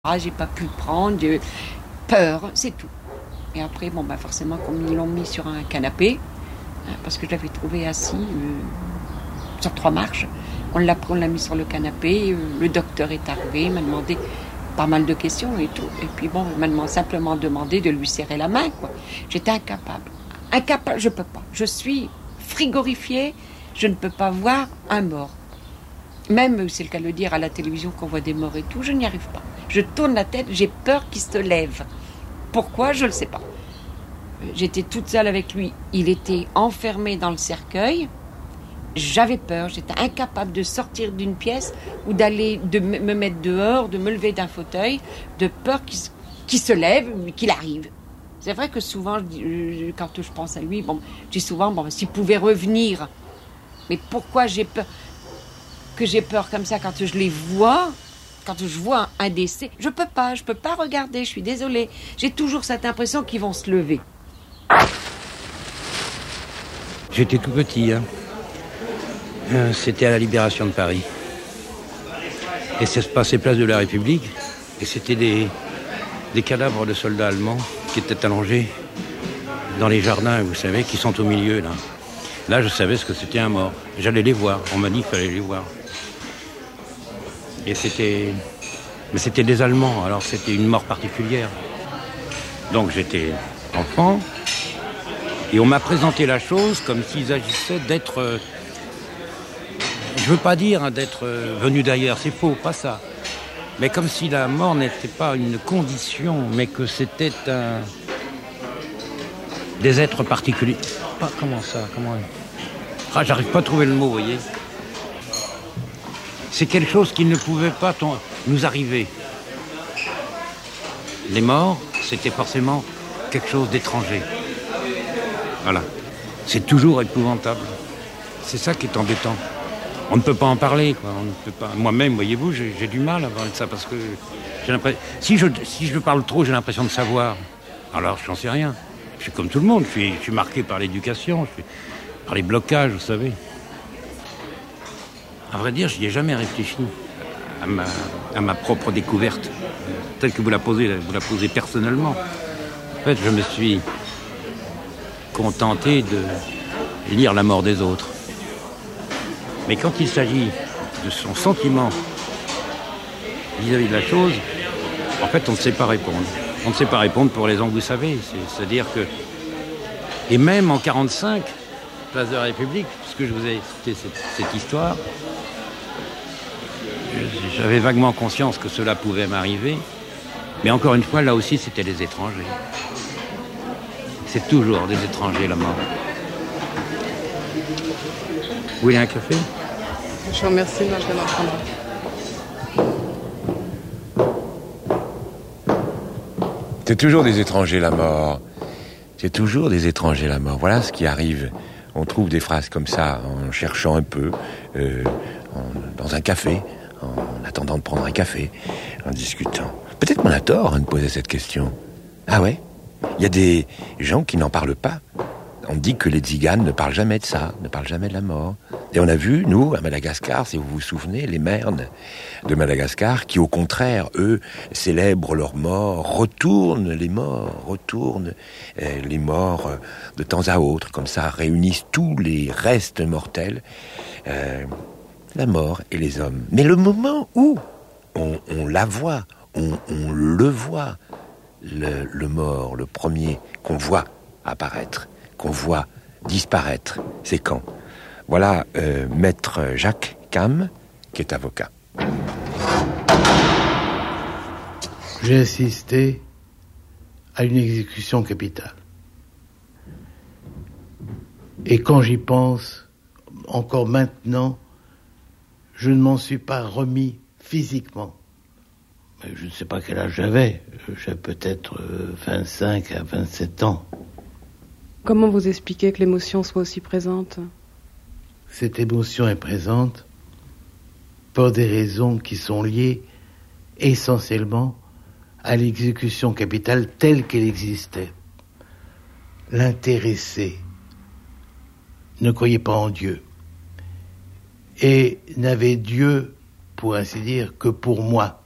Ah, j'ai pas pu le prendre, peur, c'est tout. Et après, forcément, comme ils l'ont mis sur un canapé, parce que je l'avais trouvé assis sur 3 marches, on l'a mis sur le canapé, le docteur est arrivé, il m'a demandé pas mal de questions et tout. Et puis il m'a simplement demandé de lui serrer la main, quoi. J'étais incapable. Incapable, je peux pas. Je suis frigorifiée, je ne peux pas voir un mort. Même, c'est le cas de le dire, à la télévision qu'on voit des morts et tout, je n'y arrive pas. Je tourne la tête, j'ai peur qu'il se lève. Pourquoi, je ne le sais pas. J'étais toute seule avec lui. Il était enfermé dans le cercueil. J'avais peur, j'étais incapable de sortir d'une pièce ou de me mettre dehors, de me lever d'un fauteuil, de peur qu'il se lève, qu'il arrive. C'est vrai que souvent, quand je pense à lui, je dis souvent, s'il pouvait revenir. Mais pourquoi j'ai peur ? Que j'ai peur comme ça quand je les vois, quand je vois un décès, je peux pas regarder, je suis désolée. J'ai toujours cette impression qu'ils vont se lever. J'étais tout petit, c'était à la Libération de Paris. Et ça se passait place de la République, et c'était des cadavres de soldats allemands qui étaient allongés dans les jardins, vous savez, qui sont au milieu, là. Là, je savais ce que c'était un mort. J'allais les voir, on m'a dit qu'il fallait les voir. Et c'était des Allemands, alors c'était une mort particulière. Donc j'étais enfant, et on m'a présenté la chose comme s'ils agissaient d'être... je veux pas dire d'être venus d'ailleurs, c'est faux, pas ça. Mais comme si la mort n'était pas une condition, mais que c'était des êtres particuliers. Comment ça ? J'arrive pas à trouver le mot, vous voyez. C'est quelque chose qui ne pouvait pas nous arriver. Les morts, c'était forcément quelque chose d'étranger. Voilà. C'est toujours épouvantable. C'est ça qui est embêtant. On ne peut pas en parler, quoi. On ne peut pas... Moi-même, voyez-vous, j'ai du mal à parler de ça parce que j'ai l'impression... Si je parle trop, j'ai l'impression de savoir. Alors, je n'en sais rien. Je suis comme tout le monde. Je suis marqué par l'éducation, par les blocages, vous savez. À vrai dire, je n'y ai jamais réfléchi à ma propre découverte, telle que vous la posez personnellement. En fait, je me suis contenté de lire la mort des autres. Mais quand il s'agit de son sentiment vis-à-vis de la chose, en fait, on ne sait pas répondre. On ne sait pas répondre pour les raisons que vous savez. C'est-à-dire que... Et même en 1945, place de la République, puisque je vous ai cité cette histoire, j'avais vaguement conscience que cela pouvait m'arriver. Mais encore une fois, là aussi, c'était des étrangers. C'est toujours des étrangers, la mort. Vous voulez un café ? Je vous remercie, moi je vais m'en prendre. C'est toujours des étrangers, la mort. C'est toujours des étrangers, la mort. Voilà ce qui arrive. On trouve des phrases comme ça en cherchant un peu, dans un café, en attendant de prendre un café, en discutant. Peut-être qu'on a tort de poser cette question. Ah ouais ? Il y a des gens qui n'en parlent pas. On dit que les tziganes ne parlent jamais de ça, ne parlent jamais de la mort. Et on a vu, nous, à Madagascar, si vous vous souvenez, les merdes de Madagascar, qui au contraire, eux, célèbrent leurs morts, retournent les morts de temps à autre, comme ça, réunissent tous les restes mortels, la mort et les hommes. Mais le moment où on la voit, on le voit, le mort, le premier qu'on voit apparaître, qu'on voit disparaître, c'est quand ? Voilà maître Jacques Cam, qui est avocat. J'ai assisté à une exécution capitale. Et quand j'y pense, encore maintenant, je ne m'en suis pas remis physiquement. Mais je ne sais pas quel âge j'avais. J'avais peut-être 25 à 27 ans. Comment vous expliquez que l'émotion soit aussi présente ? Cette émotion est présente pour des raisons qui sont liées essentiellement à l'exécution capitale telle qu'elle existait. L'intéressé ne croyait pas en Dieu et n'avait Dieu, pour ainsi dire, que pour moi.